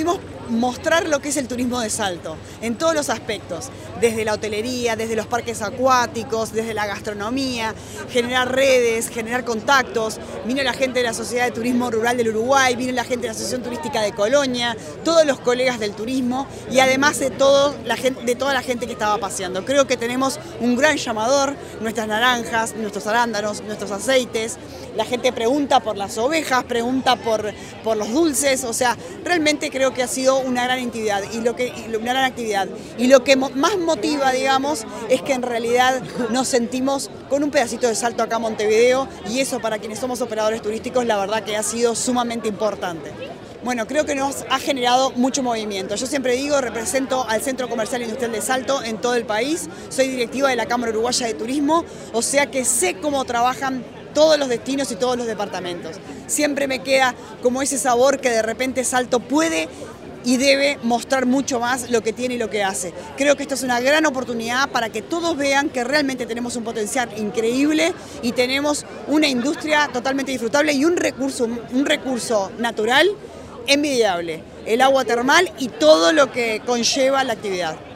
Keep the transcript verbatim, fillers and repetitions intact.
pudimos mostrar lo que es el turismo de Salto, en todos los aspectos, desde la hotelería, desde los parques acuáticos, desde la gastronomía, generar redes, generar contactos. Vino la gente de la Sociedad de Turismo Rural del Uruguay, vino la gente de la Asociación Turística de Colonia, todos los colegas del turismo y además de, todo la gente, de toda la gente que estaba paseando. Creo que tenemos un gran llamador, nuestras naranjas, nuestros arándanos, nuestros aceites. La gente pregunta por las ovejas, pregunta por, por los dulces, o sea, realmente creo que ha sido una gran actividad y lo que, una gran actividad. Y lo que más motiva, digamos, es que en realidad nos sentimos con un pedacito de Salto acá en Montevideo y eso para quienes somos operadores turísticos la verdad que ha sido sumamente importante. Bueno, creo que nos ha generado mucho movimiento. Yo siempre digo, represento al Centro Comercial e Industrial de Salto en todo el país, soy directiva de la Cámara Uruguaya de Turismo, o sea que sé cómo trabajan todos los destinos y todos los departamentos. Siempre me queda como ese sabor que de repente Salto puede y debe mostrar mucho más lo que tiene y lo que hace. Creo que esto es una gran oportunidad para que todos vean que realmente tenemos un potencial increíble y tenemos una industria totalmente disfrutable y un recurso, un recurso natural envidiable, el agua termal y todo lo que conlleva la actividad.